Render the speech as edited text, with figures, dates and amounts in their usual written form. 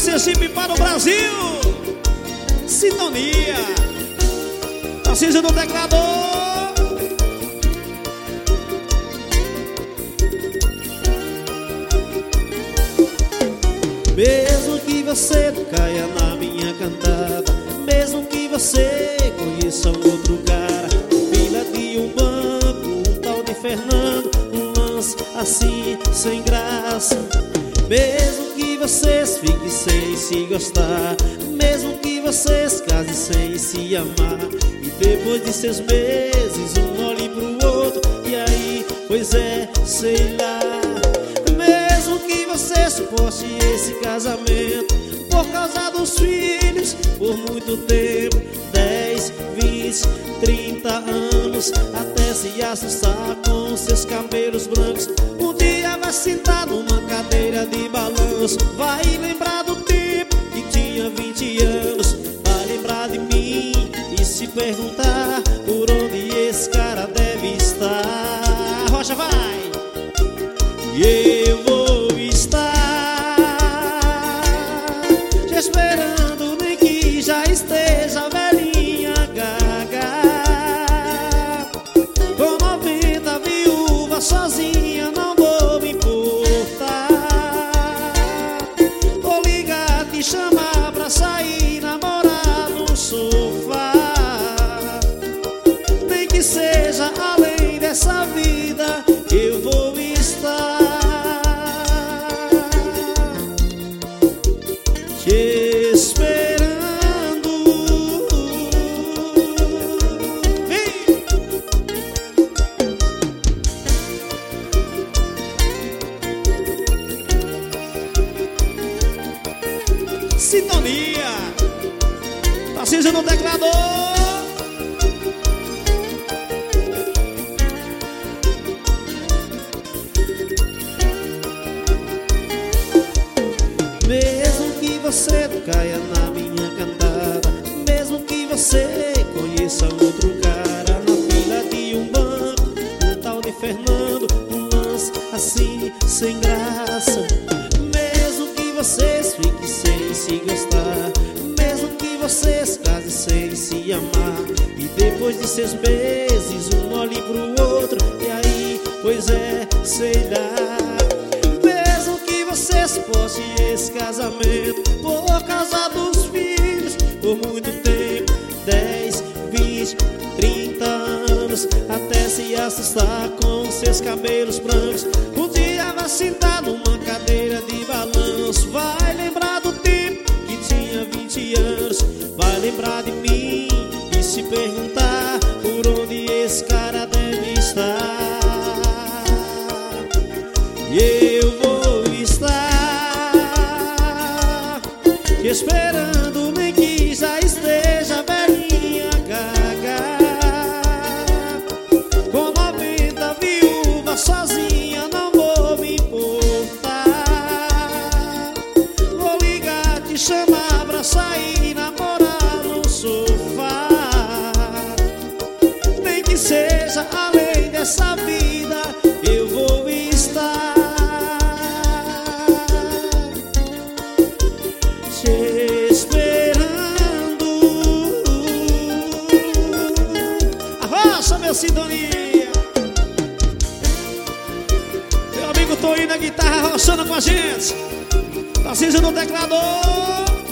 Sergipe para o Brasil. Sintonia. Tarcísio no teclado. Mesmo que você não caia na minha cantada, mesmo que você conheça um outro cara, fila de um banco, um tal de Fernando, um lance assim sem graça. Mesmo que vocês fiquem sem se gostar, mesmo que vocês casem sem se amar, e depois de 6 meses um olhe pro outro, e aí, pois é, sei lá. Mesmo que você suporte esse casamento por causa dos filhos, por muito tempo, 10, 20, 30 anos, até se assustar com seus cabelos brancos. Um dia vai sentar numa cadeira de balanço, vai lembrar do tempo que tinha 20 anos, vai lembrar de mim e se perguntar por onde esse cara deve estar. Rocha, vai! E eu vou estar te esperando, nem que já esteja velhinha gaga, com 90 viúvas sozinha, não vou me importar. Vou ligar, te chamar pra sair, namorar no sofá, nem que seja além dessa vida, eu vou estar te esperando. Vem! Sintonia. Tarcísio no teclado. Mesmo que você não caia na minha cantada, mesmo que você conheça outro cara, na fila de um banco, um tal de Fernando, um lance assim sem graça. Mesmo que vocês fiquem sem se gostar, mesmo que vocês casem sem se amar, e depois de 6 meses um olhe pro outro, e aí, pois é, sei lá. Você suporte esse casamento por causa dos filhos, por muito tempo, 10, 20, 30 anos, até se assustar com seus cabelos brancos. Um dia vai sentar numa cadeira de balanço, vai lembrar do tempo que tinha 20 anos, vai lembrar de mim e se perguntar por onde esse cara deve estar. E eu vou te esperando, nem que já esteja velhinha gaga, com 90 viúvas sozinha, não vou me importar. Vou ligar, te chamar pra sair, namorar no sofá, nem que seja além dessa vida, eu vou estar te esperando. Arrocha, meu sintonia. Meu amigo Toinho na guitarra, arrochando com a gente. Tarcísio no teclado.